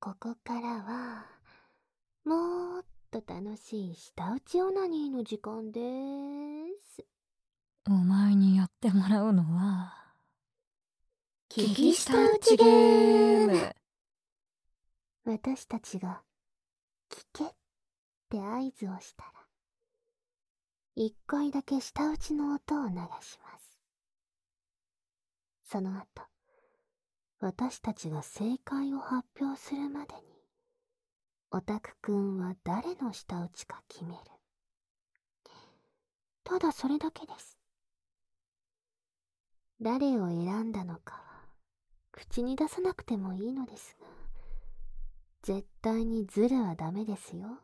ここからはもっと楽しい舌打ちオナニーの時間です。 お前にやってもらうのは聞き舌打ちゲーム。私たちが聞けって合図をしたら一回だけ舌打ちの音を流します。その後私たちが正解を発表するまでにオタクくんは誰の舌打ちか決める。ただそれだけです。誰を選んだのかは口に出さなくてもいいのですが、絶対にズルはダメですよ。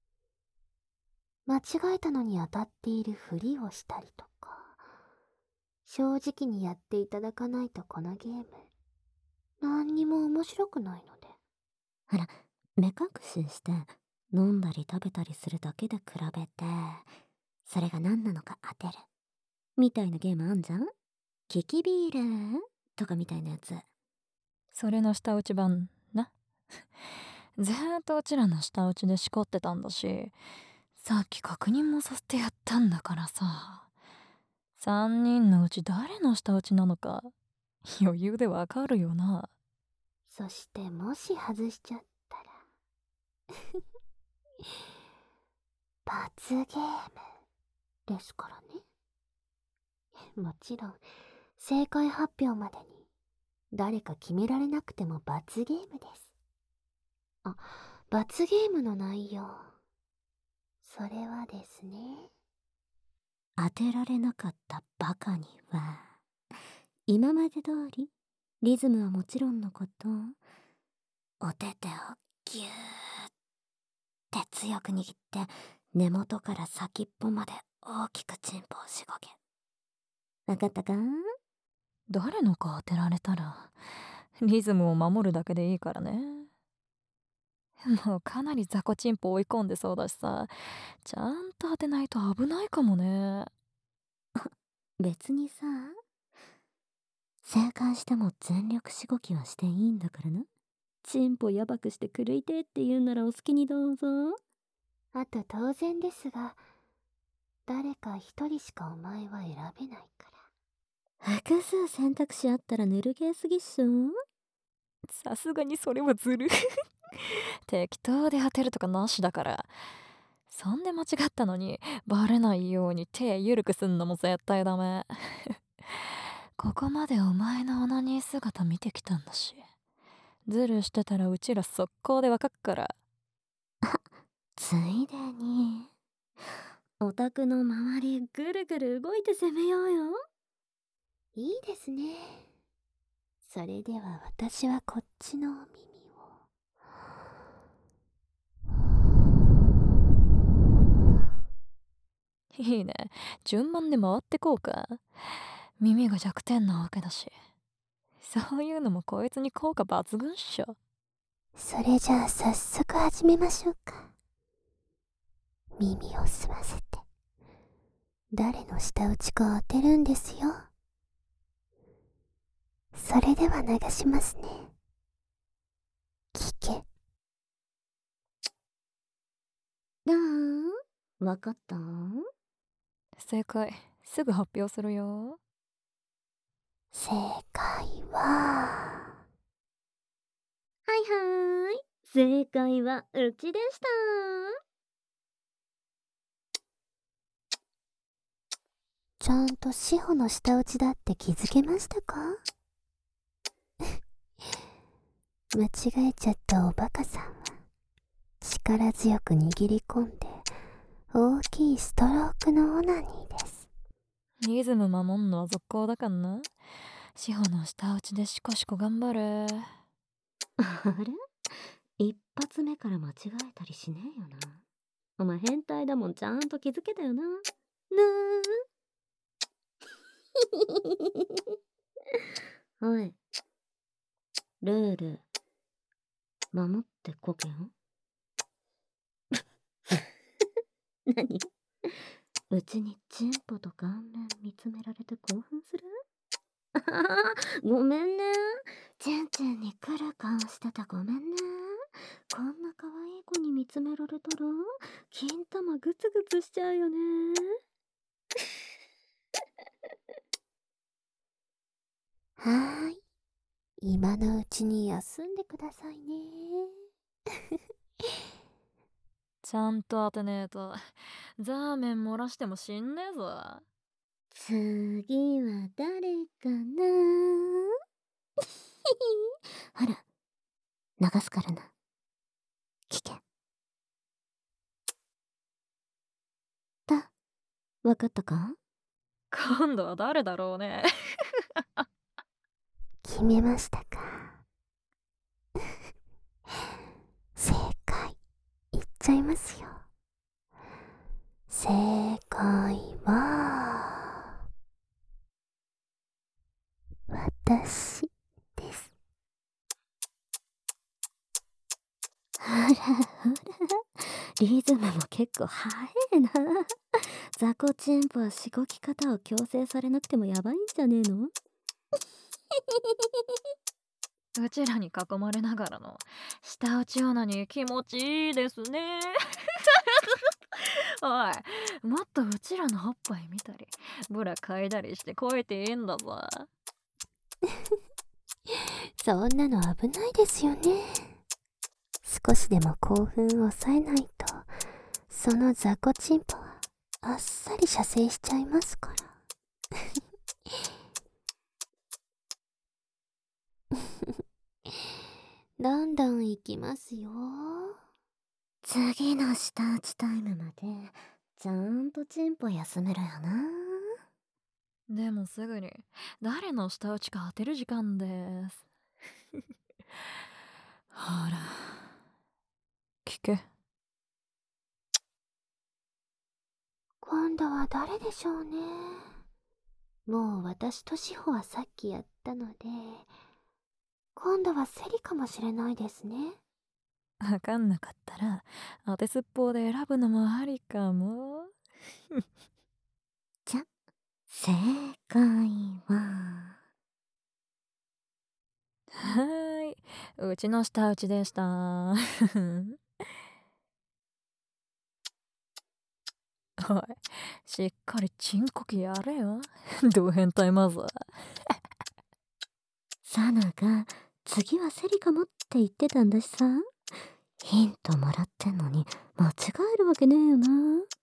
間違えたのに当たっているふりをしたりとか、正直にやっていただかないとこのゲーム何にも面白くないので。 ほら、目隠しして飲んだり食べたりするだけで比べて、それが何なのか当てるみたいなゲームあんじゃん。キキビールとかみたいなやつ。 それの舌打ち版な。ずーっとうちらの舌打ちでしこってたんだし、さっき確認もさせてやったんだからさ。3人のうち誰の舌打ちなのか余裕でわかるよな。 そしてもし外しちゃったら罰ゲームですからね。もちろん正解発表までに誰か決められなくても罰ゲームです。あ、罰ゲームの内容、それはですね、 当てられなかったバカには、今まで通りリズムはもちろんのこと、お手手をギューって強く握って根元から先っぽまで大きくチンポをしごけ。わかったか？ 誰のか当てられたらリズムを守るだけでいいからね。もうかなり雑魚チンポ追い込んでそうだしさ、ちゃんと当てないと危ないかもね。 別にさ、正解しても全力しごきはしていいんだからな。チンポやばくして狂いてって言うならお好きにどうぞ。 あと当然ですが、誰か一人しかお前は選べないから。 複数選択肢あったらぬるゲーすぎっしょ。 さすがにそれはずる適当で当てるとかなしだから。そんで間違ったのにバレないように手緩くすんのも絶対ダメ。ここまでお前のオナニー姿見てきたんだし、ズルしてたらうちら速攻でわかっから。 ついでにオタクの周りぐるぐる動いて攻めようよ。 いいですね。それでは私はこっちのお耳を。 いいね、順番で回ってこうか。耳が弱点なわけだし、そういうのもこいつに効果抜群っしょ。 それじゃあ早速始めましょうか。耳を澄ませて誰の舌打ちか当てるんですよ。それでは流しますね。聞け。 どう？わかった？ 正解すぐ発表するよ。 正解は、 はいはい、正解はうちでした。 ちゃんと志保の舌打ちだって気づけましたか？間違えちゃったおバカさんは力強く握り込んで大きいストロークのオナニーです。 リズム守んのは続行だかんな。志保の舌打ちでシコシコ頑張れ。 あれ？一発目から間違えたりしねえよな。お前変態だもん、ちゃんと気づけたよな。おい、ルール守ってこけよ。何？うちにチンポと顔面見つめられて興奮する？ごめんね。チュンチュンに来る顔してた、ごめんね。 こんな可愛い子に見つめられたら金玉グツグツしちゃうよね。 はーい、今のうちに休んでくださいね。 ちゃんと当てねえとザーメン漏らしても死んねえぞ。 次は誰かな。ほら、流すからな。聞け。わかったか？ 今度は誰だろうね。 決めましたか？正解言っちゃいますよ。正解は私です。 ほらほら、リズムも結構速えな。雑魚チンポはしごき方を強制されなくてもやばいんじゃねえの？ うちらに囲まれながらの舌打ちオナニー気持ちいいですね。おい、もっとうちらのおっぱい見たりブラ嗅いだりして超えていいんだぞ。 そんなの危ないですよね。少しでも興奮を抑えないと、その雑魚チンポはあっさり射精しちゃいますから。どんどんいきますよ。 次の舌打ちタイムまでちゃんとチンポ休めろよな。 でもすぐに誰の舌打ちか当てる時間です。ほら、聞け。 今度は誰でしょうね。もう私と志保はさっきやったので、今度はセリかもしれないですね。 わかんなかったら当てすっぽうで選ぶのもありかも。 じゃ、正解ははーい、うちの舌打ちでした。おい、しっかりチンコキやれよ。ど変態マザー。 サナが次はセリかもって言ってたんだしさ。ヒントもらってんのに間違えるわけねえよな。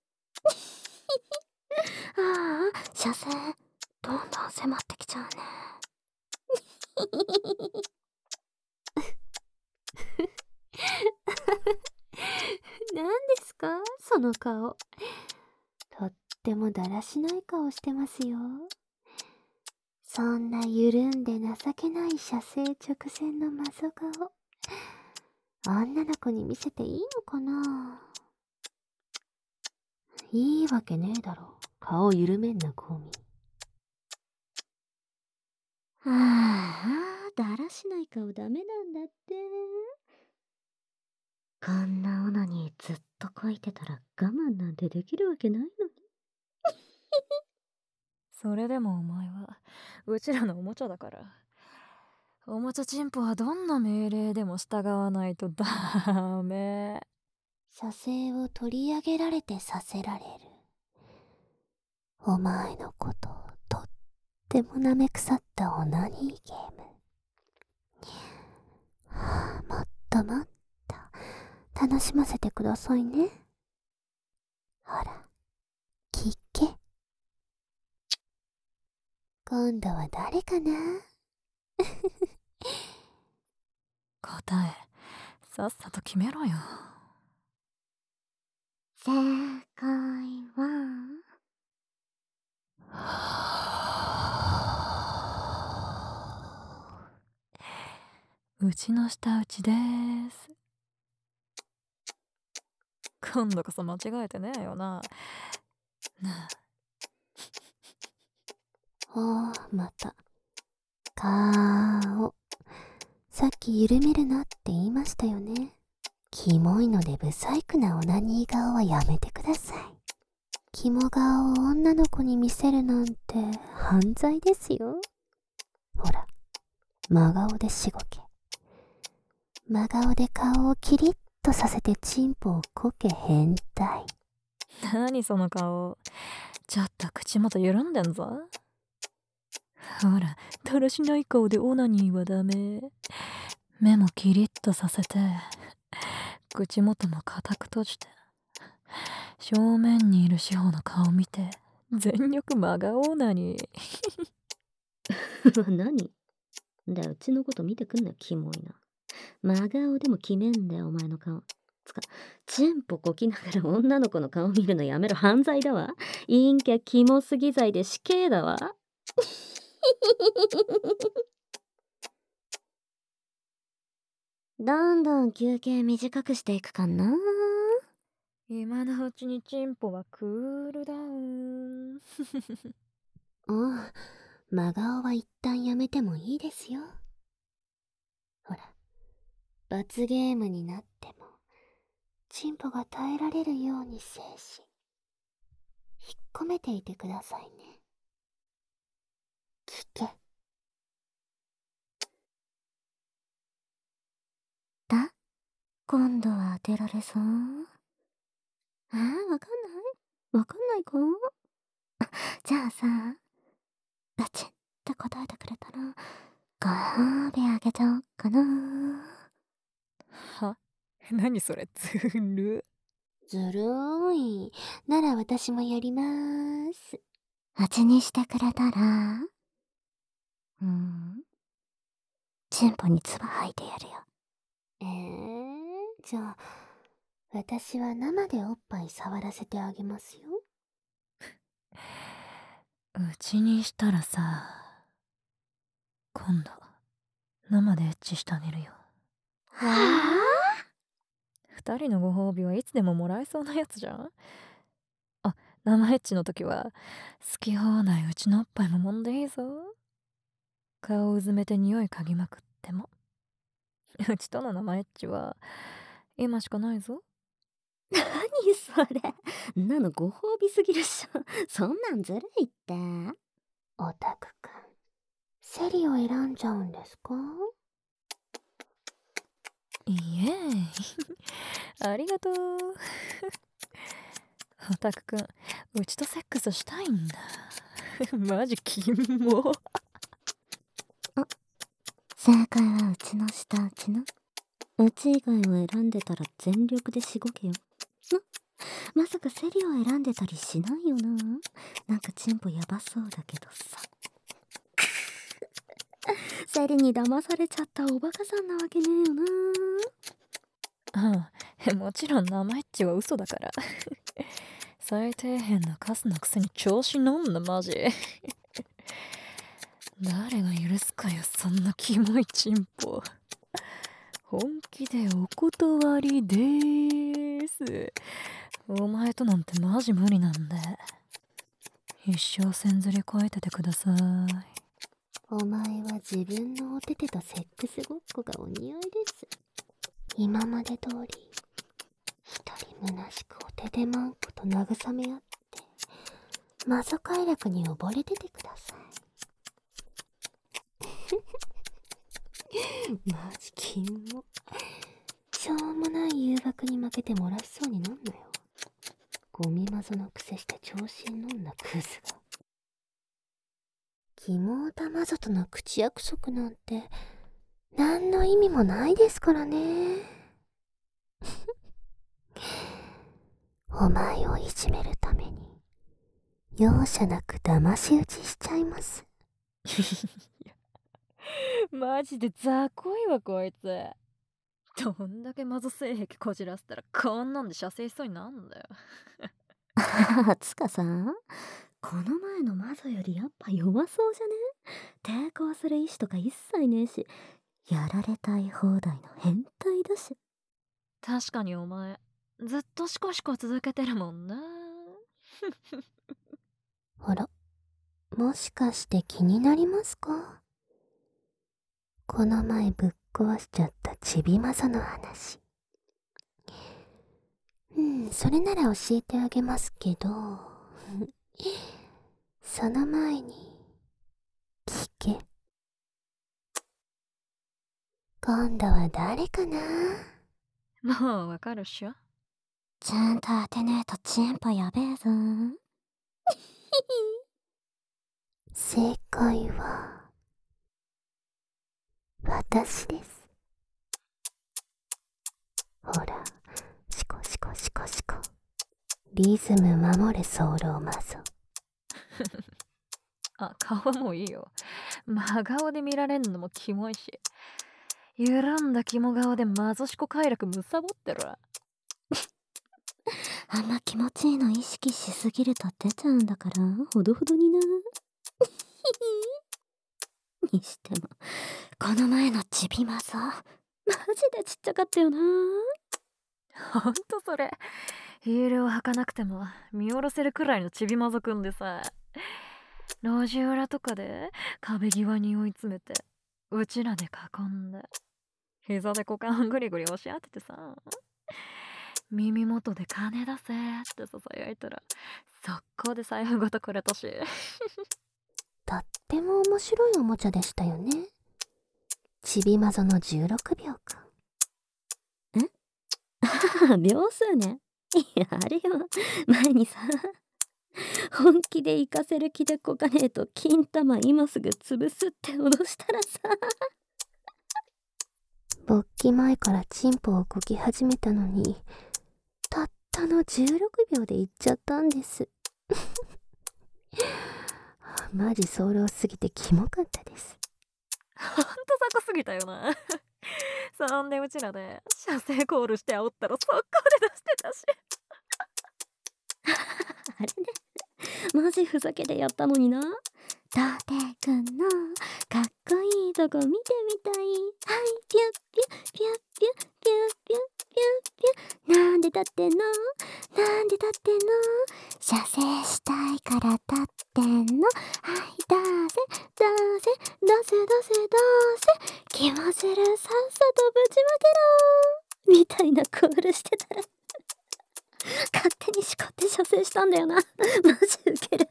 ああ、射精どんどん迫ってきちゃうね。 何ですかその顔。とってもだらしない顔してますよ。そんな緩んで情けない射精直前のマゾ顔、女の子に見せていいのかな。いいわけねえだろ、顔緩めんなコミ。 ああ、だらしない顔ダメなんだって。こんなオナにずっとこいてたら我慢なんてできるわけないのに。 それでもお前はうちらのおもちゃだから。おもちゃチンポはどんな命令でも従わないとダメ。 射精を取り上げられてさせられる。お前のことをとっても舐め腐ったオナニーゲーム。もっともっと楽しませてくださいね。ほら、聞け。今度は誰かな。 答えさっさと決めろよ。 正解はうちの舌打ちです。今度こそ間違えてねえよな。なあ。 おー、また。顔。さっき緩めるなって言いましたよね。キモいのでブサイクなオナニー顔はやめてください。キモ顔を女の子に見せるなんて犯罪ですよ。ほら、真顔でしごけ。 真顔で顔をキリッとさせてチンポをこけ変態。 何その顔。ちょっと口元緩んでんぞ。ほら、だらしない顔でオナニーはダメ。目もキリッとさせて、口元も固く閉じて、正面にいる志保の顔見て、全力真顔オナニー。何だよ、うちのこと見てくんなよ、キモいな。真顔でも決めんだよ、お前の顔。つか、チンポこきながら女の子の顔見るのやめろ、犯罪だわ。陰キャキモすぎ罪で死刑だわ。どんどん休憩短くしていくかな。 今のうちにチンポはクールダウン。 真顔は一旦やめてもいいですよ。ほら、罰ゲームになってもチンポが耐えられるように精神引っ込めていてくださいね。聞け。 今度は当てられそう？わかんないか？じゃあさ、バチッって答えてくれたらご褒美あげちゃおっかな。 は？何それ、ずる。 ずるーい。なら私もやりまーす。 うちにしてくれたらチンポに唾吐いてやるよ。 じゃあ私は生でおっぱい触らせてあげますよ。 うちにしたらさ、今度生でエッチしてあげるよ。 はあ 2人のご褒美はいつでももらえそうなやつじゃん。あ、生エッチの時は好き放題うちのおっぱいも揉んでいいぞ。顔をうずめて匂い嗅ぎまくっても。うちとの生エッチは今しかないぞ。 何それ、んなのご褒美すぎるっしょ。そんなんずるいって。 オタクくん、セリを選んじゃうんですか？ いえありがとう。オタクくん、うちとセックスしたいんだ。マジキモ。 正解はうちの下打ちな。うち以外を選んでたら全力でしごけよ。まさかセリを選んでたりしないよな。なんかチンポやばそうだけどさ。セリに騙されちゃったおバカさんなわけねえよな。もちろん生エッチは嘘だから。最底辺のカスのくせに調子乗んな、マジ。誰が許すかよ、そんなキモいチンポ。本気でお断りでーす。お前となんてマジ無理なんで、一生線ずり越えててください。 お前は自分のおててとセックスごっこがお似合いです。今まで通り一人虚しくおててまんこと慰め合ってマゾ快楽に溺れててください。マジキモ。しょうもない誘惑に負けて漏らしそうになんなよ。ゴミマゾのくせして調子に乗んなクズが。キモータマゾとの口約束なんて何の意味もないですからね。お前をいじめるために容赦なく騙し討ちしちゃいます。 マジで雑魚いわこいつ。どんだけマゾ性癖こじらせたらこんなんで射精しそうになんだよ。 つかさ、この前のマゾよりやっぱ弱そうじゃね？抵抗する意志とか一切ねえし、やられたい放題の変態だし。 確かにお前ずっとシコシコ続けてるもんな。 あら、もしかして気になりますか？この前ぶっ壊しちゃったちびまぞの話。それなら教えてあげますけどその前に聞け。 今度は誰かな。 もうわかるっしょ。 ちゃんと当てねえとチンポやべえぞ。 正解は私です。ほら、シコシコシコシコ、リズム守れソウルをマゾ。 あ、顔はもういいよ。真顔で見られんのもキモいし。緩んだ肝顔でマゾシコ快楽むさぼってる。 あんま気持ちいいの意識しすぎると出ちゃうんだから、ほどほどにな。にしても、この前のちびまぞ、マジでちっちゃかったよな。 ほんとそれ。ヒールを履かなくても見下ろせるくらいのちびまぞくんでさ、路地裏とかで壁際に追い詰めて、うちらで囲んで、膝で股間グリグリ押し当ててさ、耳元で金出せってささやいたら、速攻で財布ごとくれたし。 とっても面白いおもちゃでしたよね。ちびまぞの16秒間。 秒数ね。いや、あれよ。前にさ、本気で行かせる気でこかねえと金玉今すぐ潰すって脅したらさ。 勃起前からチンポをこき始めたのに、たったの16秒で行っちゃったんです。マジ早漏すぎてキモかったです。 ほんと雑魚すぎたよな。そんでうちらで射精コールして煽ったら速攻で出してたし。 あれね。マジふざけてやったのにな。ドテくんのかっこいいとこ見てみたい。はい、ピュッピュッピュッピュッピュッピュッピュッピュッ。なんで立ってんの？なんで立ってんの？射精したいから立ってんの。はい、出せ出せ出せ出せ出せ。気もする、さっさとぶちまけろみたいなコールしてたら勝手にしこって射精したんだよな。マジウケる。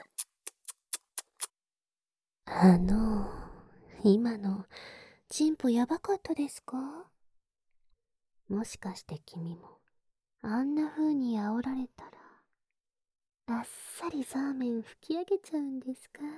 今のチンポやばかったですか？もしかして君もあんな風に煽られたらあっさりザーメン吹き上げちゃうんですか？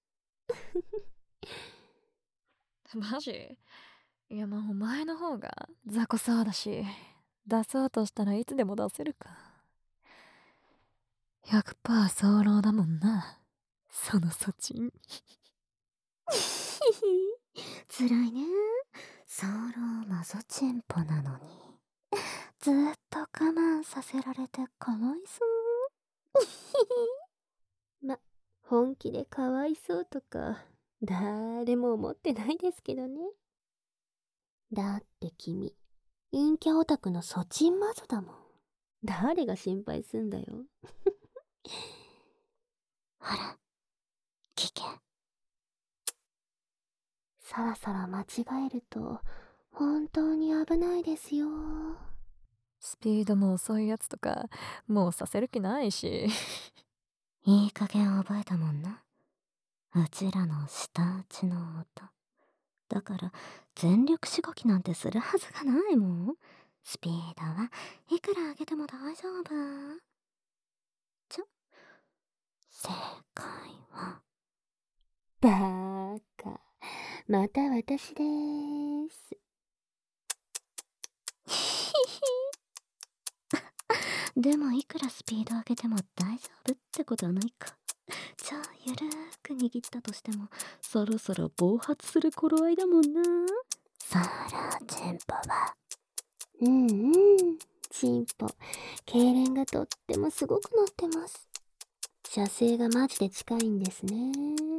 マジ？いや、まあお前の方が雑魚そうだし、出そうとしたらいつでも出せるか。100% 早漏だもんな、そのソチン。 辛いね。早漏マゾチンポなのにずっと我慢させられてかわいそう。 ま、本気でかわいそうとか誰も思ってないですけどね。だって君陰キャオタクのソチンマゾだもん。誰が心配すんだよ。 ほら、聞け。 さらさら間違えると本当に危ないですよ。 スピードも遅いやつとかもうさせる気ないし。 いい加減覚えたもんな。うちらの舌打ちの音。だから全力しごきなんてするはずがないもん。スピードはいくら上げても大丈夫。正解はバーカ、また私でーす。 でもいくらスピード上げても大丈夫ってことはないか。じゃあゆるーく握ったとしてもそろそろ暴発する頃合いだもんな。そらチンポはチンポ痙攣がとってもすごくなってます。射精がマジで近いんですね。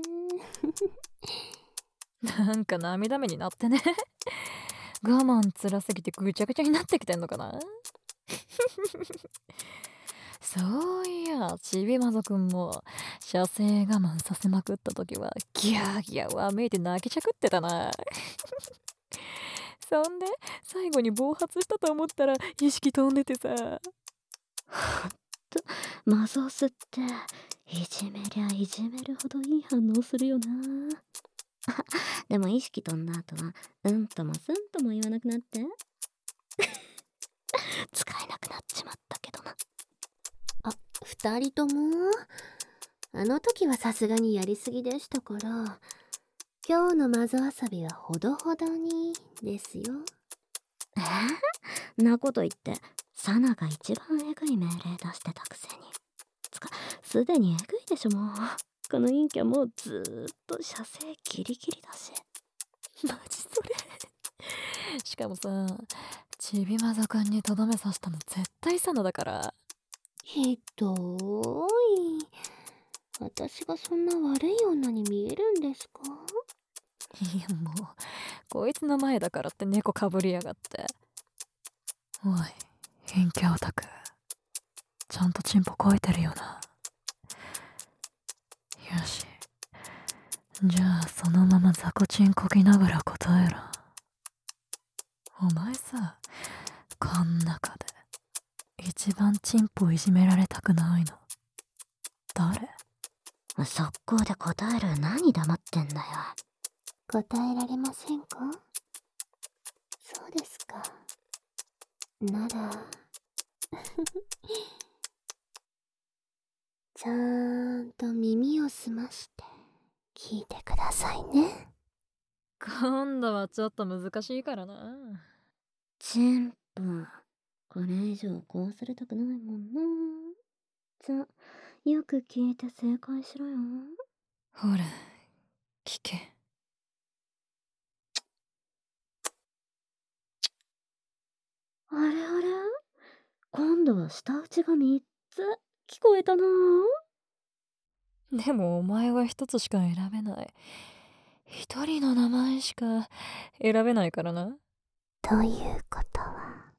なんか涙目になってね。我慢つらすぎてぐちゃぐちゃになってきてんのかな。そういや、ちびまぞくんも射精我慢させまくった時はギャーギャーわめいて泣きちゃくってたな。そんで最後に暴発したと思ったら意識飛んでてさ。 マゾスっていじめりゃいじめるほどいい反応するよな。 でも意識飛んだ後はうんともすんとも言わなくなって使えなくなっちまったけどな。 二人ともあの時はさすがにやりすぎでしたから、今日のマゾ遊びはほどほどにですよ。 なこと言ってサナが一番えぐい命令出してたくせに。すでにえぐいでしょ。もうこの陰キャもうずーっと射精ギリギリだし。 マジそれしかもさ、ちびまぞくんにとどめさせたの絶対サナだから。 ひどーい。私がそんな悪い女に見えるんですか？ いやもう、こいつの前だからって猫かぶりやがって。おい、陰キャオタク。ちゃんとチンポ超えてるよな。よし。じゃあそのまま雑魚チンこきながら答えろ。お前さ、こん中で一番チンポいじめられたくないの誰？ 速攻で答える。何黙ってんだよ。 答えられませんか？そうですか。ならちゃんと耳を澄まして聞いてくださいね。 今度はちょっと難しいからな。 チンポ、これ以上こうされたくないもんな。じゃ、よく聞いて正解しろよ。 ほら、聞け。 あれあれ、今度は舌打ちが3つ聞こえたな。 でもお前は一つしか選べない。一人の名前しか選べないからな。 ということは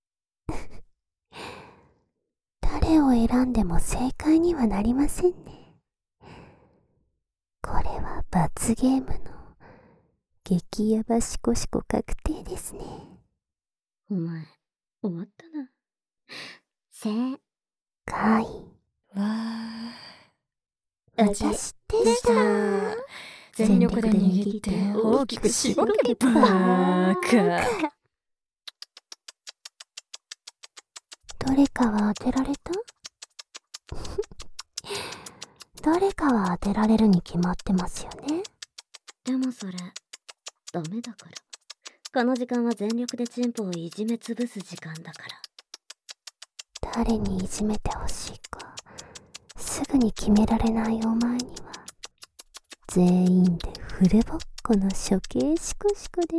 誰を選んでも正解にはなりませんね。これは罰ゲームの激ヤバシコシコ確定ですね。 お前、終わったな。正解。 わ私でした。 全力で握って大きくしぼけバーカ。 どれかは当てられた？どれかは当てられるに決まってますよね。 でもそれ、ダメだから。この時間は全力でチンポをいじめつぶす時間だから。 誰にいじめてほしいかすぐに決められないお前には全員でフルボッコの処刑シコシコです。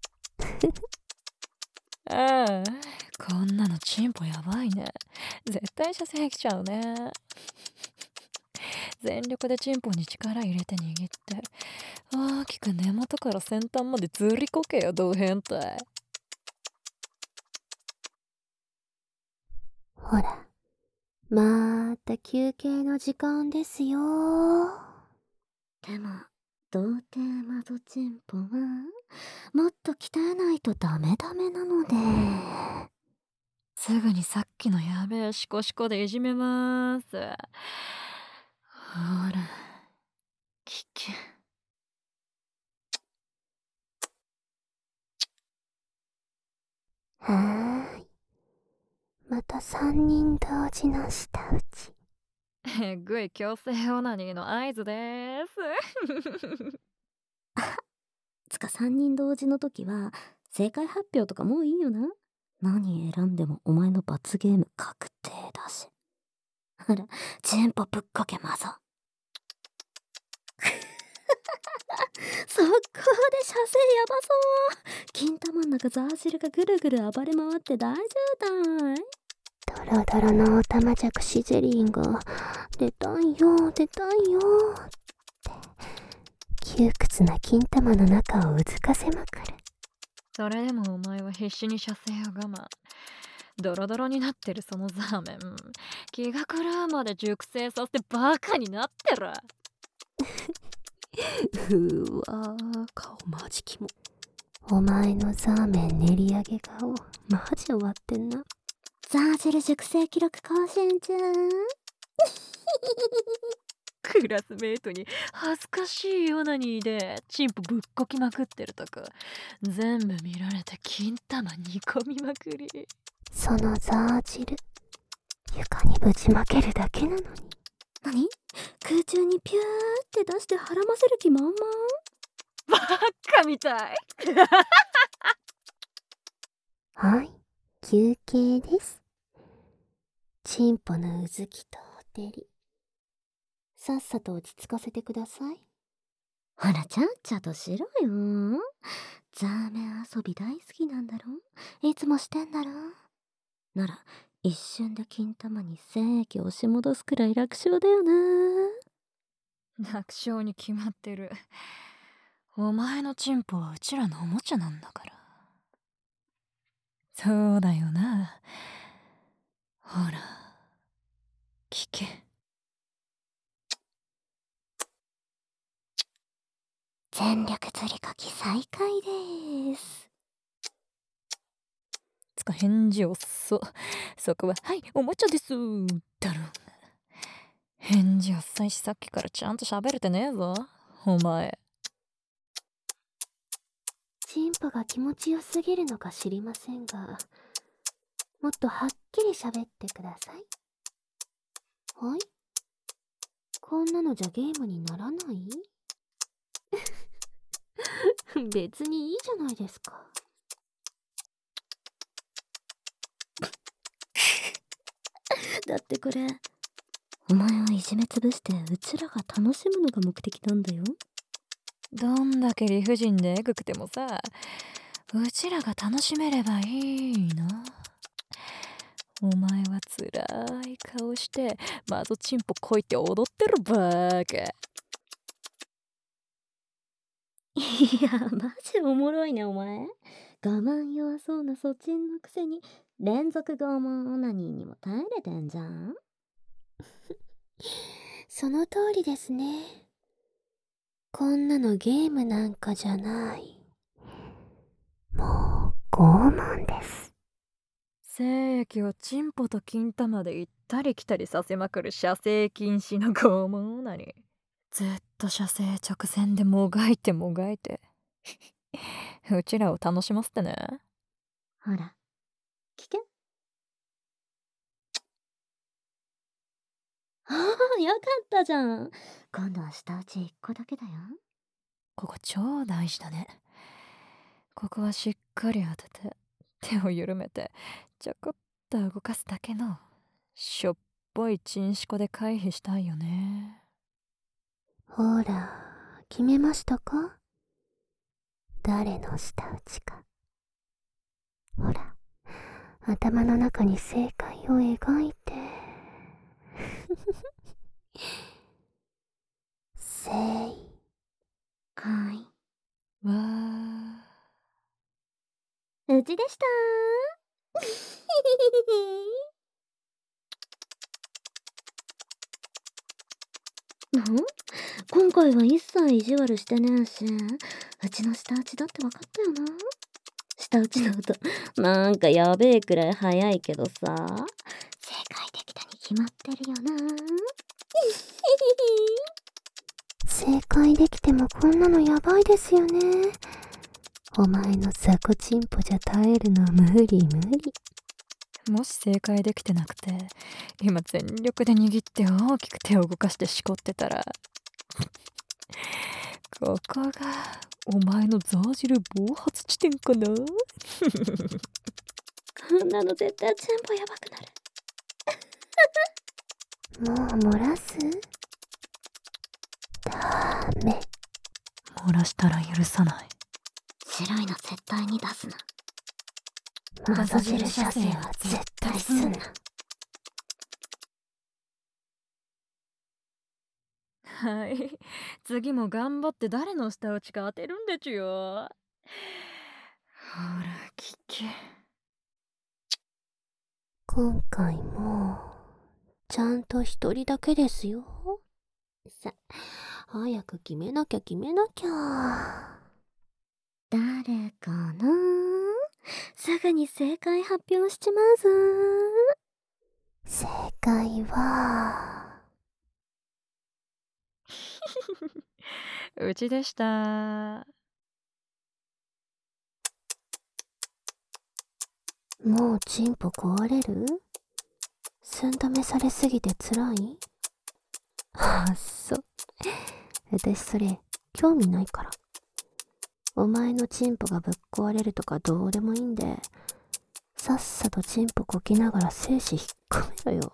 ああ、こんなのチンポやばいね。絶対射精きちゃうね。全力でチンポに力入れて握って大きく根元から先端までずりこけよ、同変態。 ほら、また休憩の時間ですよ。 でも、童貞マゾチンポは、もっと鍛えないとダメダメなので。 すぐにさっきのやべえシコシコでいじめまーす。ほら、聞け。 はーい。また3人同時の舌打ち。 えぐい強制オナニーの合図でーす。 つか3人同時の時は、正解発表とかもういいよな。何選んでもお前の罰ゲーム確定だし。ほら、チンポぶっこけマゾ。速攻で射精やばそう。金玉ん中ザージルがぐるぐる暴れ回って大渋滞。 ドロドロのオタマジャクシゼリンが出たいよ出たいよって窮屈な金玉の中をうずかせまくる。 それでもお前は必死に射精を我慢。ドロドロになってるそのザーメン、気が狂うまで熟成させてバカになってる。 うわー、顔マジキモ。お前のザーメン練り上げ顔マジ終わってんな。 ザージル熟成記録更新中。 クラスメートに恥ずかしいオナニーでチンポぶっこきまくってるとこ全部見られて金玉煮込みまくり。 そのザー汁床にぶちまけるだけなのに。 何？空中にピューって出してはらませる気満々？ バッカみたい。 はい、休憩です。チンポのうずきとおてり、さっさと落ち着かせてください。 ほら、ちゃっちゃとしろよ。ザーメン遊び大好きなんだろ？いつもしてんだろ？なら一瞬で金玉に精液を押し戻すくらい楽勝だよな。 楽勝に決まってる。お前のチンポはうちらのおもちゃなんだから。そうだよな。ほら聞け。 全力釣りこき再開です。 つか返事遅。そこははいおもちゃですだろ。返事遅いしさっきからちゃんと喋れてねえぞお前。 チンポが気持ちよすぎるのか知りませんが、もっとはっきり喋ってください。はい、こんなのじゃゲームにならない？別にいいじゃないですか。 だってこれお前をいじめつぶしてうちらが楽しむのが目的なんだよ。 どんだけ理不尽でエグくてもさ、うちらが楽しめればいいの。お前はつらい顔してマゾチンポこいて踊ってるバーカ。 いやマジおもろいねお前。我慢弱そうなそちんのくせに連続拷問オナニーにも耐えれてんじゃん。 その通りですね。こんなのゲームなんかじゃない。もう傲慢です。 精液をチンポと金玉で行ったり来たりさせまくる射精禁止の拷問なに。ずっと射精直前でもがいてもがいてうちらを楽しませてね。 ほら聞け。ああよかったじゃん。今度は舌打ち1個だけだよ。 ここ超大事だね。ここはしっかり当てて手を緩めてちょこっと動かすだけのしょっぽいチンシコで回避したいよね。 ほら、決めましたか？誰の舌打ちか。ほら、頭の中に正解を描いて。せい。 はい。 わー。 うちでしたー。今回は一切意地悪してねえし、うちの舌打ちだって分かったよな。舌打ちの音なんかやべえくらい早いけどさ、正解できたに決まってるよな。 正解できてもこんなのやばいですよね。お前の雑魚チンポじゃ耐えるの無理無理。 もし正解できてなくて今全力で握って大きく手を動かしてしこってたらここがお前のザー汁暴発地点かな。 こんなの絶対チンポやばくなる。 もう漏らす？ダメ。 漏らしたら許さない。 白いの絶対に出すな。 マゾ汁射精は絶対すんな。 はい、次も頑張って誰の舌打ちか当てるんでちゅよ。ほら聞け。 今回もちゃんと一人だけですよ。さ、早く決めなきゃ決めなきゃ。 誰かな？すぐに正解発表しちまうぞ。 正解はうちでした。 もうチンポ壊れる？寸止めされすぎて辛い？あっそ。私それ興味ないから。お前のチンポがぶっ壊れるとかどうでもいいんで、さっさとチンポこきながら精子引っ込めろよ。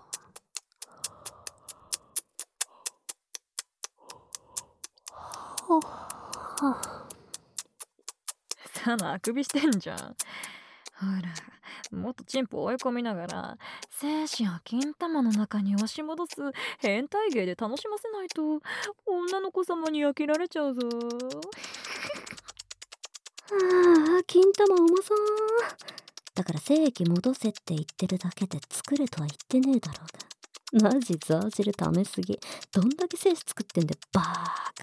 ほっは。 サナあくびしてんじゃん。ほら、もっとチンポ追い込みながら精子を金玉の中に押し戻す変態芸で楽しませないと女の子様に飽きられちゃうぞ。 ああ、金玉重そう。だから精液戻せって言ってるだけで作れとは言ってねえだろうが。マジザージル溜めすぎ。どんだけ精子作ってんでバーカ。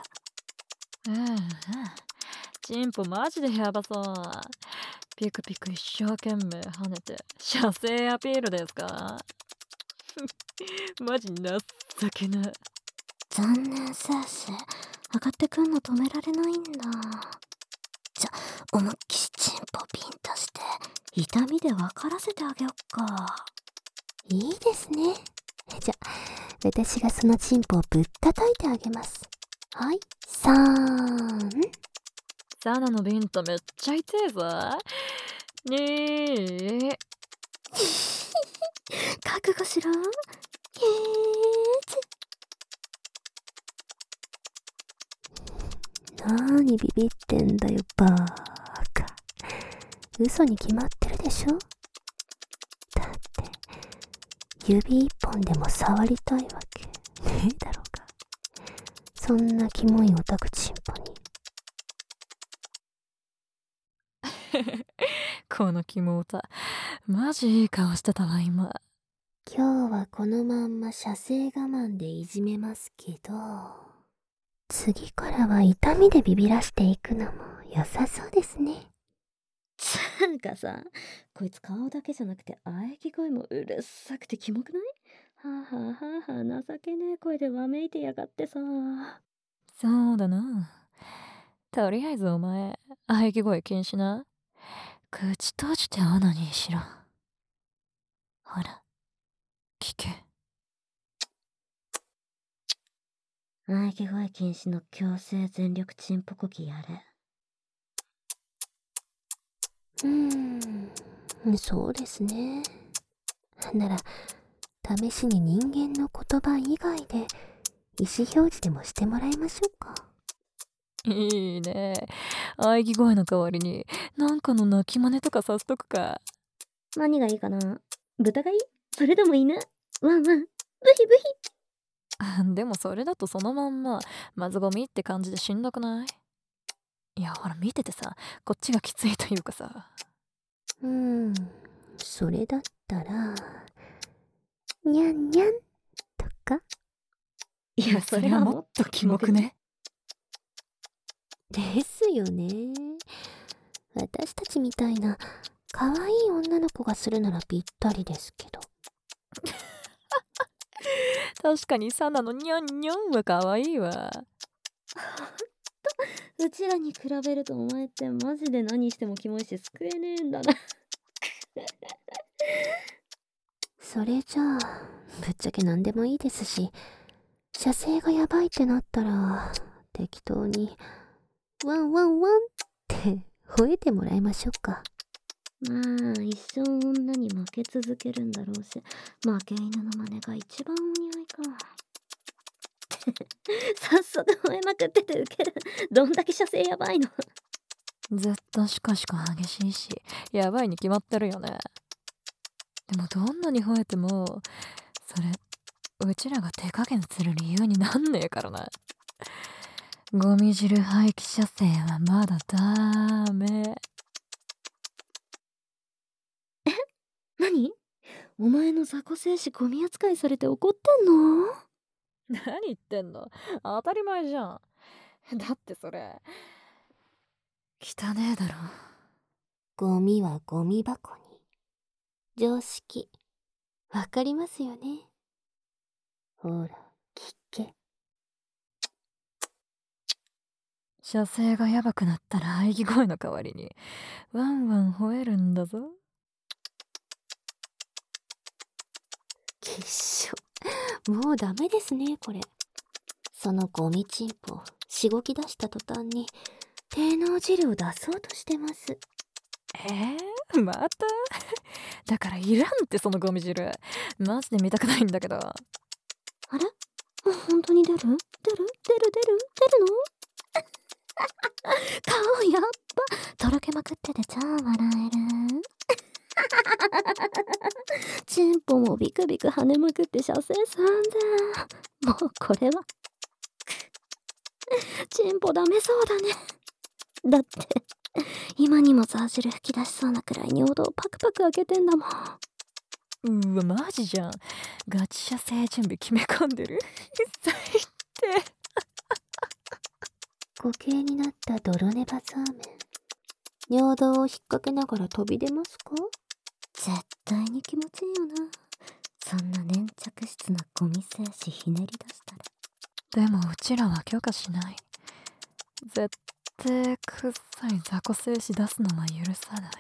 チンポマジでやばそう。ピクピク一生懸命跳ねて射精アピールですか？マジ情けない。 残念精子上がってくんの止められないんだ。じゃ、思いっきしチンポピンとして痛みで分からせてあげよっか。 いいですね。じゃ、私がそのチンポをぶったたいてあげます。はい、サナのビンタめっちゃ痛えぞ。 覚悟しろ。 なーにビビってんだよ、バーカ。嘘に決まってるでしょ。だって指一本でも触りたいわけねえだろうが。そんなキモいオタクチンポに。 このキモオタマジいい顔してたわ今。 今日はこのまんま射精我慢でいじめますけど、次からは痛みでビビらしていくのも良さそうですね。 つーかさ、こいつ顔だけじゃなくて喘ぎ声もうるさくてキモくない？はあはあはあはあ、情けねえ声でわめいてやがってさ。 そうだな。とりあえずお前喘ぎ声禁止な。口閉じてオナニーしろ。ほら聞け。 喘ぎ声禁止の強制全力チンポコキやれ。 そうですね。なら試しに人間の言葉以外で意思表示でもしてもらいましょうか。 いいね。喘ぎ声の代わりになんかの鳴き真似とかさせとくか。 何がいいかな？豚がいい？それとも犬？ワンワンブヒブヒ。でもそれだとそのまんままずゴミって感じでしんどくない？いやほら見ててさ、こっちがきついというかさ。 それだったらにゃんにゃんとか。 いやそれはもっとキモくね。 ですよね。私たちみたいな可愛い女の子がするならぴったりですけど。 確かにサナのニョンニョンは可愛いわ。 うちらに比べるとお前ってマジで何してもキモいし救えねえんだな。 それじゃあぶっちゃけ何でもいいですし、射精がやばいってなったら適当にワンワンワンって吠えてもらいましょうか。 まあ一生女に負け続けるんだろうし、負け犬の真似が一番お似合いか。早速吠えまくっててウケる。どんだけ射精やばいの。 ずっとシコシコ激しいしやばいに決まってるよね。でもどんなに吠えてもそれうちらが手加減する理由になんねえからな。ゴミ汁廃棄射精はまだダメ。 何？お前の雑魚精子ゴミ扱いされて怒ってんの？ 何言ってんの？当たり前じゃん。だってそれ汚ねえだろ。 ゴミはゴミ箱に。常識わかりますよね。ほら聞け。 射精がやばくなったら喘ぎ声の代わりにワンワン吠えるんだぞ。 きっしょ。もうダメですね、これ。そのゴミチンポ、しごき出した途端に、低能汁を出そうとしてます。 まただからいらんってそのゴミ汁。マジで見たくないんだけど。 あれ？本当に出るの？顔やっぱとろけまくってて超笑える。チンポもビクビク跳ねまくって射精寸前。もうこれはチンポダメそうだね。だって今にもザー汁吹き出しそうなくらい尿道パクパク開けてんだもん。 うわマジじゃん。ガチ射精準備決め込んでる。最低。 固形になった泥ネバザーメン、尿道を引っ掛けながら飛び出ますか？ 絶対に気持ちいいよな。そんな粘着質なゴミ精子ひねり出したら。でもうちらは許可しない。絶対くっさい雑魚精子出すのは許さない。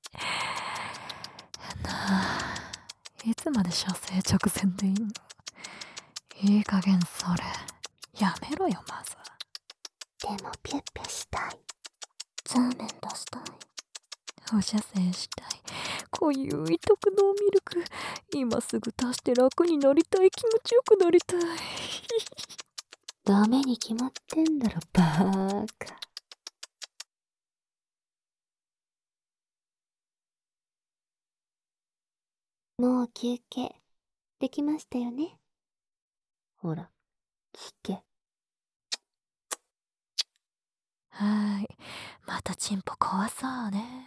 なあ、いつまで射精直前でいんの？いい加減それやめろよまず。 でもピュッピュしたい。 ザーメン出したい。 お射精したい。濃ゆい特濃ミルク。今すぐ出して楽になりたい。気持ちよくなりたい。 ダメに決まってんだろ、バーカ。もう休憩できましたよね。ほら、聞け。 はーい、またチンポ怖そうね。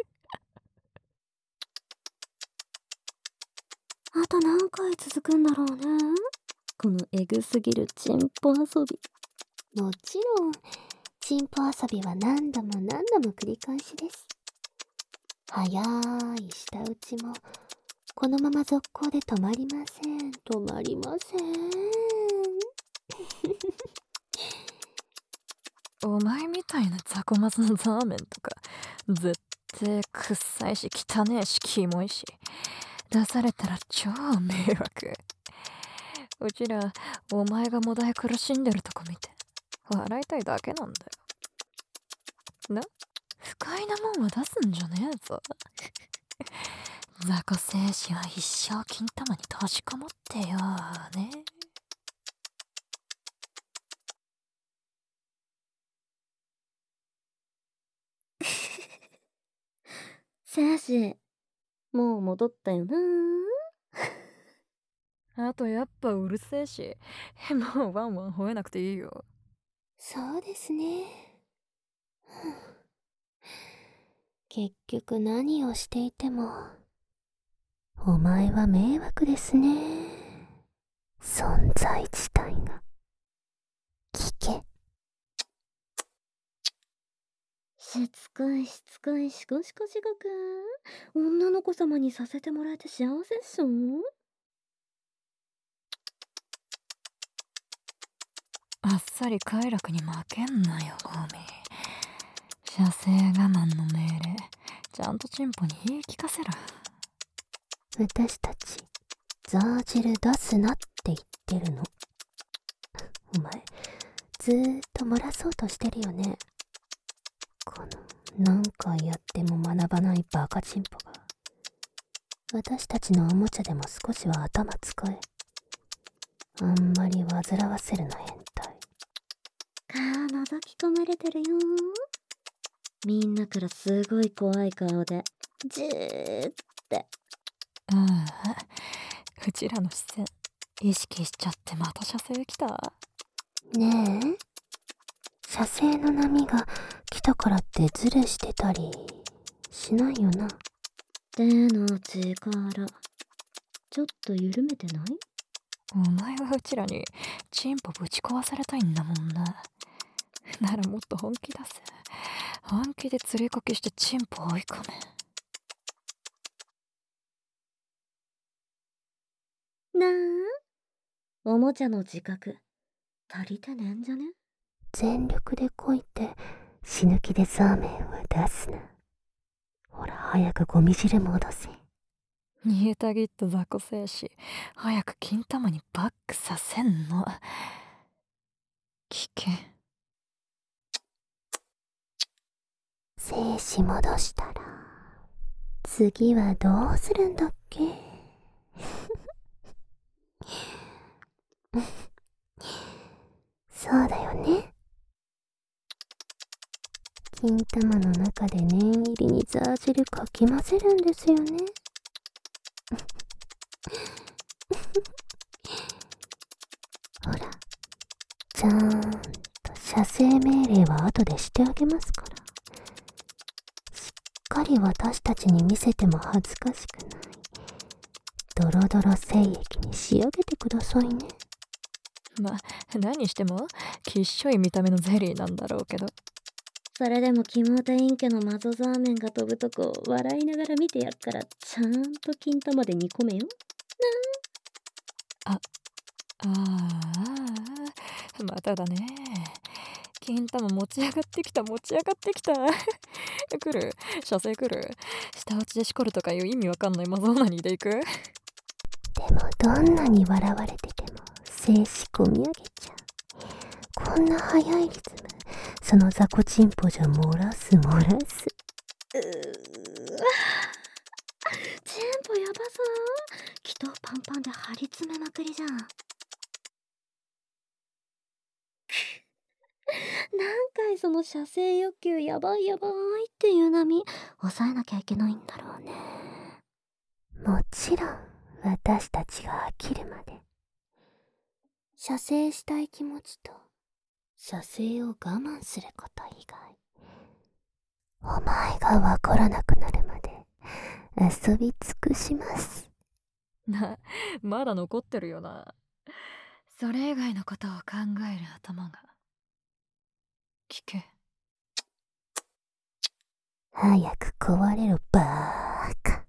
あと何回続くんだろうね、このエグすぎるチンポ遊び。 もちろんチンポ遊びは何度も繰り返しです。早い舌打ちもこのまま続行で止まりません。 お前みたいな雑魚マスのザーメンとか絶対くっさいし汚ねえしキモいし出されたら超迷惑。うちらお前がもだえ苦しんでるとこ見て笑いたいだけなんだよな。不快なもんは出すんじゃねえぞ。雑魚精子は一生金玉に閉じこもってよね。 精子もう戻ったよな。 あとやっぱうるせえしもうワンワン吠えなくていいよ。 そうですね。結局何をしていてもお前は迷惑ですね。存在自体が。聞け。 しつこいシコシコ地獄。女の子様にさせてもらえて幸せっしょ。 あっさり快楽に負けんなよゴミ。射精我慢の命令ちゃんとチンポに言い聞かせろ。 私たちザー汁出すなって言ってるの。お前ずーっと漏らそうとしてるよね。この何回やっても学ばないバカチンポが私たちのおもちゃでも少しは頭使え。あんまり煩わせるな変態。 顔覗き込まれてるよ。みんなからすごい怖い顔でじーって。 うちらの視線意識しちゃってまた射精来た。 ねえ、射精の波が来たからってズルしてたりしないよな。 手の力ちょっと緩めてない？ お前はうちらにチンポぶち壊されたいんだもんな。ならもっと本気出せ。本気で釣りこきしてチンポ追い込なあ、おもちゃの自覚足りてねえんじゃね？ 全力でこいて死ぬ気でザーメンは出すな。ほら早くゴミ汁戻せ。 煮えたぎった雑魚精子、早く金玉にバックさせんの。危険。 精子戻したら次はどうするんだっけ。そうだよね。金玉の中で念入りにザー汁かき混ぜるんですよね。ほら、ちゃんと射精命令は後でしてあげますから。しっかり私たちに見せても恥ずかしくないドロドロ精液に仕上げてくださいね。 何してもきっしょい見た目のゼリーなんだろうけど。 それでもキモテイン家のマゾザーメンが飛ぶとこ笑いながら見てやっから、ちゃんと金玉で煮込めよ。 まただね。金玉持ち上がってきた。来る、射精来る。下打ちでしこるとかいう意味わかんないマゾーナニーでいく。 でもどんなに笑われてても精子込み上げちゃう。こんな速いリズム、その雑魚チンポじゃ漏らす。チンポやばそう。気筒パンパンで張り詰めまくりじゃん。何回その射精欲求やばいっていう波抑えなきゃいけないんだろうね。もちろん私たちが飽きるまで。射精したい気持ちと射精を我慢すること以外、お前がわからなくなるまで遊び尽くします。 まだ残ってるよな。それ以外のことを考える頭が。聞け。 早く壊れろバーカ。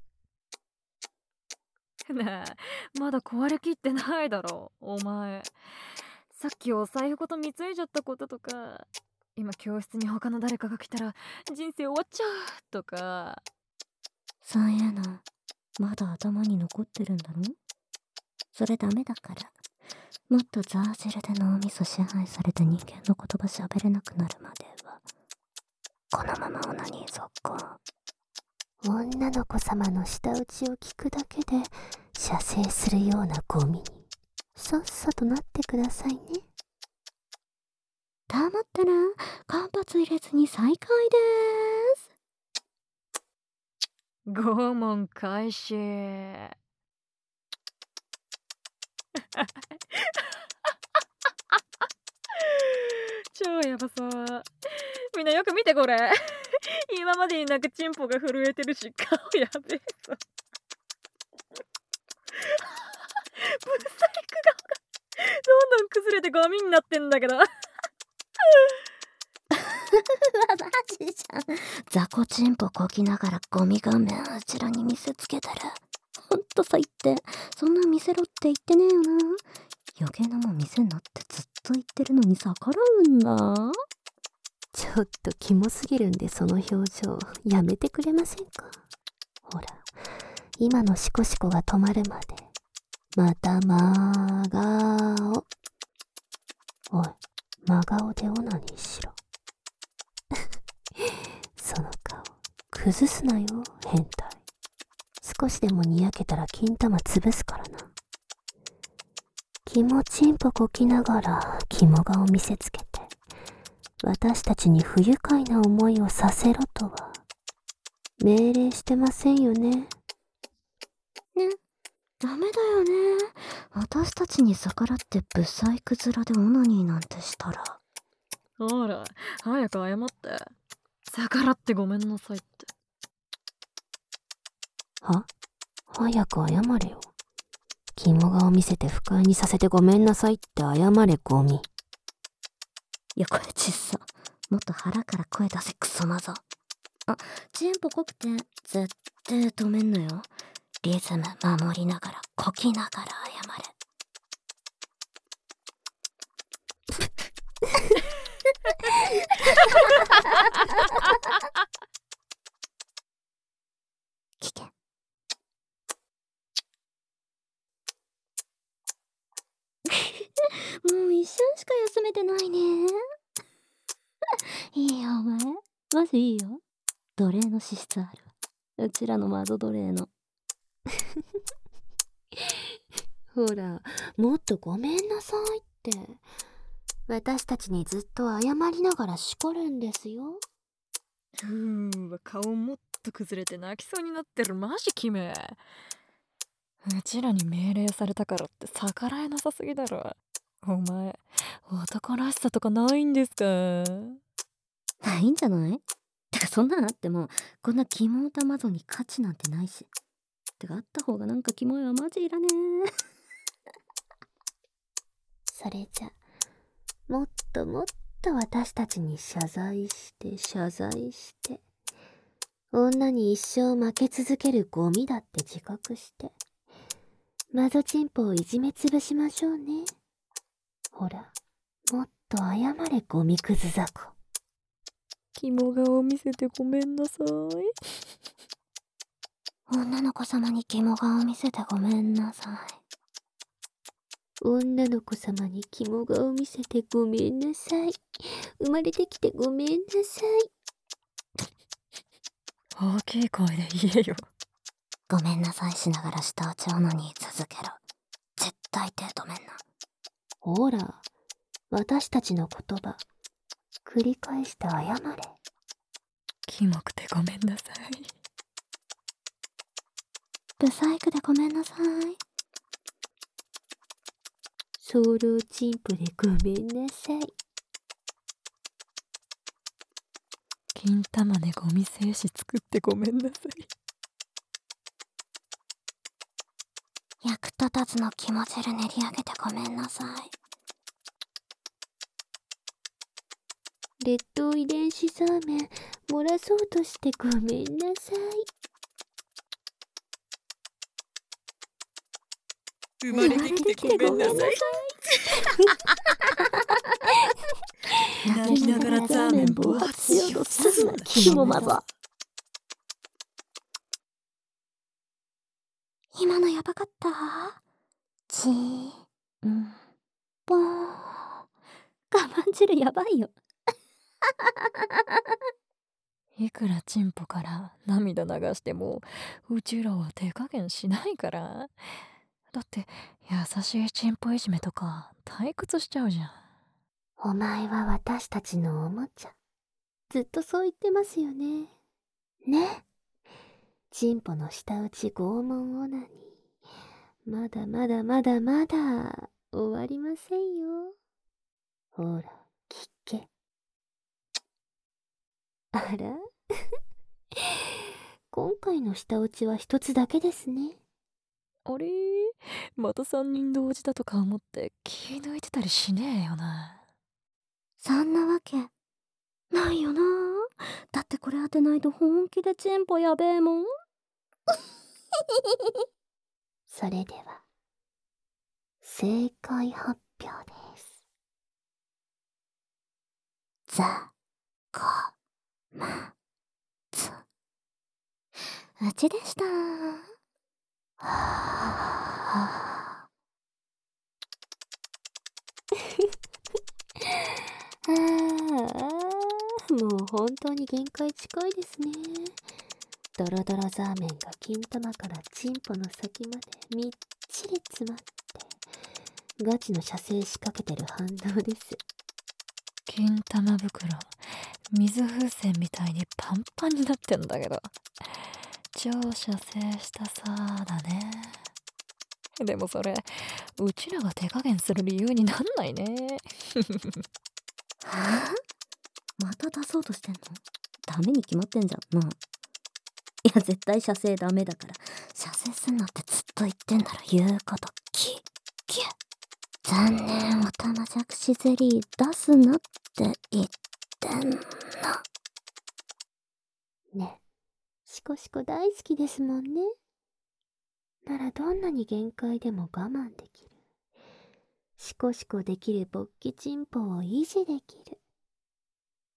ねえ、まだ壊れきってないだろお前。さっきお財布ごと貢いじゃったこととか、今教室に他の誰かが来たら人生終わっちゃうとか。 そういうのまだ頭に残ってるんだろ。それダメだから。もっとザー汁で脳みそ支配された人間の言葉喋れなくなるまではこのままオナニー続行。女の子様の舌打ちを聞くだけで射精するようなゴミにさっさとなってくださいね。黙ったら間髪入れずに再開でーす。 拷問開始。超やばそう。みんなよく見てこれ。今までになくチンポが震えてるし、顔やべえぞ。ブサイク顔がどんどん崩れてゴミになってんだけど。 マジじゃん。雑魚チンポこきながらゴミ画面うちらに見せつけてる。ほんと最低。そんな見せろって言ってねえよな。余計なもん見せんなってずっと言ってるのに逆らうんだ。ちょっとキモすぎるんでその表情やめてくれませんか。ほら今のシコシコが止まるまでまた真顔。おい真顔でオナニーしろ。その顔崩すなよ変態。少しでもにやけたら金玉潰すからな。気持ちんぽこきながら肝顔見せつけて私たちに不愉快な思いをさせろとは命令してませんよね。ね、ダメだよね。私たちに逆らってブサイク面でオナニーなんてしたら。 ほら早く謝って。逆らってごめんなさいって。 は？早く謝れよ。肝顔見せて不快にさせてごめんなさいって謝れゴミ。いやこれちっさ。もっと腹から声出せクソマゾ。あ、チンポ濃くて絶対止めんのよ。リズム守りながらこきながら謝れ。 聞け。もう一瞬しか休めてないね。いいよお前、マジいいよ。奴隷の資質あるわ。うちらの窓奴隷の。 ほら、もっとごめんなさいって。私たちにずっと謝りながら叱るんですよ。 顔もっと崩れて泣きそうになってる。マジキメ。うちらに命令されたからって逆らえなさすぎだろ。お前、男らしさとかないんですか？ ないんじゃない？てかそんなのあっても、こんなキモオタマゾに価値なんてないし。てかあった方がなんかキモいわ。マジいらねえ。 それじゃ、もっともっと私たちに謝罪して、女に一生負け続けるゴミだって自覚して、マゾチンポをいじめつぶしましょうね。ほら、もっと謝れゴミクズ雑魚。 キモ顔見せてごめんなさい。 女の子様にキモ顔見せてごめんなさい。 女の子様にキモ顔見せてごめんなさい。生まれてきてごめんなさい。 大きい声で言えよ。 ごめんなさいしながら舌打ちオナニー続けろ。絶対手止めんな。 ほら、私たちの言葉、繰り返して謝れ。 キモくてごめんなさい。 ブサイクでごめんなさい。 ソロチンプでごめんなさい。 金玉でゴミ精子作ってごめんなさい。 役立たずの気持ちで練り上げてごめんなさい。 劣等遺伝子ザーメン漏らそうとしてごめんなさい。 生まれてきてごめんなさい。泣きながらザーメン暴発しようとすんな、 キモマザ。今のやばかった。ちんぽー。我慢汁やばいよ。 いくらチンポから涙流してもうちらは手加減しないから。だって優しいチンポいじめとか退屈しちゃうじゃん。 お前は私たちのおもちゃ。ずっとそう言ってますよね。ね。チンポの舌打ち拷問オナニー。まだまだまだまだ終わりませんよ。ほら、聞け。あら今回の舌打ちは一つだけですね。 あれ、また3人同時だとか思って気抜いてたりしねえよな。 そんなわけないよな。だってこれ当てないと本気でチンポやべえもん。 それでは正解発表です。 ザ・コ・マ・ツ。うちでした。はあもう本当に限界近いですね。ドロドロザーメンが金玉からチンポの先までみっちり詰まってガチの射精仕掛けてる反応です。 金玉袋水風船みたいにパンパンになってんだけど超射精したさだね。でもそれうちらが手加減する理由になんないね。 はあ、また出そうとしてんの？ダメに決まってんじゃんな。いや絶対射精ダメだから射精すんなってずっと言ってんだろ。言うことキュ残念、おたまじゃくしゼリー出すなって言ってんの。 ね、シコシコ大好きですもんね。ならどんなに限界でも我慢できる。シコシコできる勃起チンポを維持できる。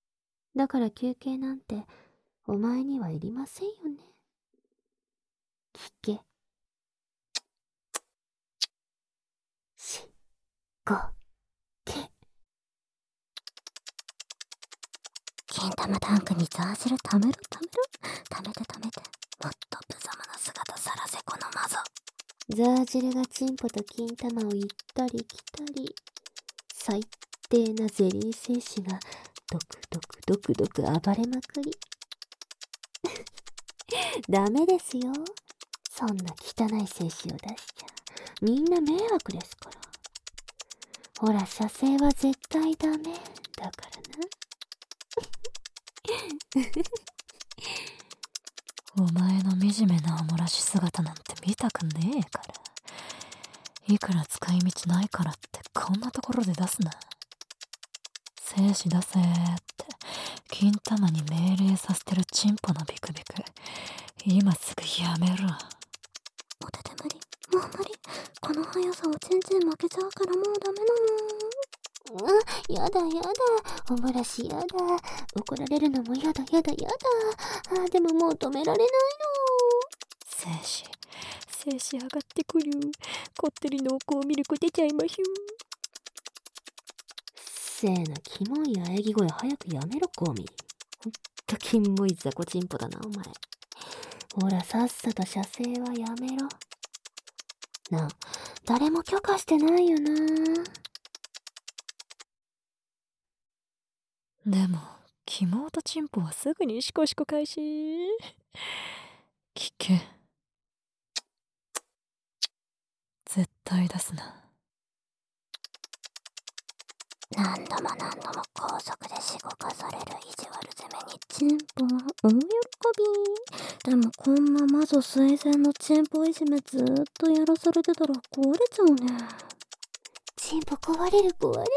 だから休憩なんてお前にはいりませんよね。聞け。し、ご、け。 金玉タンクにザージルためろためろ。ためてためて。もっと無様な姿さらせこのマゾ。 ザージルがチンポと金玉を行ったり来たり。最低なゼリー精子がドクドクドクドク暴れまくり。ダメですよ。そんな汚い精子を出しちゃみんな迷惑ですから。ほら、射精は絶対ダメだからな。 お前の惨めなおもらし姿なんて見たくねえから。いくら使い道ないからってこんなところで出すな。精子出せーって金玉に命令させてるチンポのビクビク、今すぐやめろ。 おてて無理、もう無理。この速さをチンチン負けちゃうからもうダメなの。 やだやだ、おもらしやだ。怒られるのもやだやだやだ。でももう止められない精子上がってくる。こってり濃厚ミルク出ちゃいましゅ。 せーな、キモい喘ぎ声早くやめろ、コミ。ほんとキモいザコチンポだな、お前。ほら、さっさと射精はやめろ。なあ、誰も許可してないよな。 でもキモーとチンポはすぐにシコシコ開始。聞け、絶対出すな。 何度も何度も高速でしごかされる意地悪攻めにチンポは大喜び。でもこんな魔女垂涎のチンポいじめずーっとやらされてたら壊れちゃうね。 チンポ壊れる壊れる。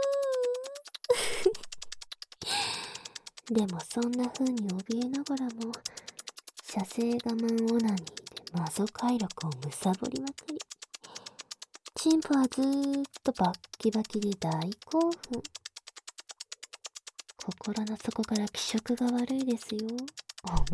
でもそんな風に怯えながらも、射精我慢オナニーでマゾ快楽をむさぼりまくり。チンポはずーっとバッキバキで大興奮。心の底から気色が悪いですよ、お前。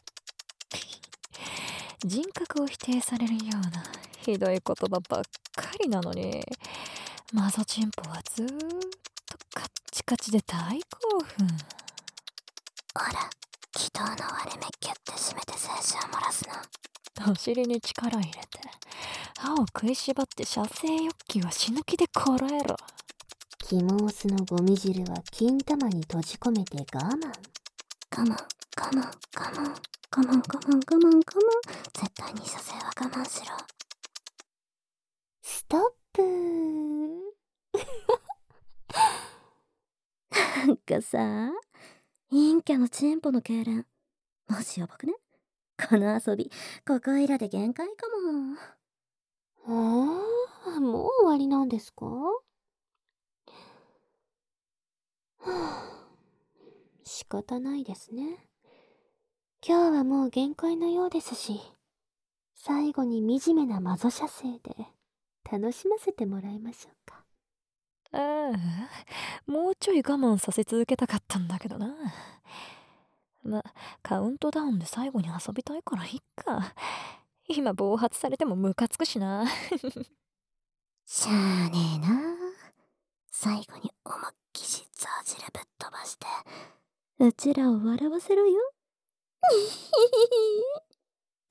人格を否定されるようなひどい言葉ばっかりなのに、マゾチンポはずーっとカッチカチで大興奮。 ほら、気筒の割れ目ギュッて締めて精子を漏らすの。 お尻に力入れて歯を食いしばって射精欲求は死ぬ気でこらえろ。 キモースのゴミ汁は金玉に閉じ込めて我慢。 我慢、我慢、我慢、我慢、我慢、我慢、我慢。絶対に射精は我慢しろ。 ストップー。 なんかさ、陰キャのチンポの痙攣、マジやばくね？この遊び、ここいらで限界かも。 もう終わりなんですか？仕方ないですね。今日はもう限界のようですし、最後に惨めなマゾ射精で楽しませてもらいましょうか。 ああ、もうちょい我慢させ続けたかったんだけどな。ま、カウントダウンで最後に遊びたいからいっか。今暴発されてもムカつくしな。 しゃあねえな。最後に思いっきしザージルぶっ飛ばして、うちらを笑わせろよ。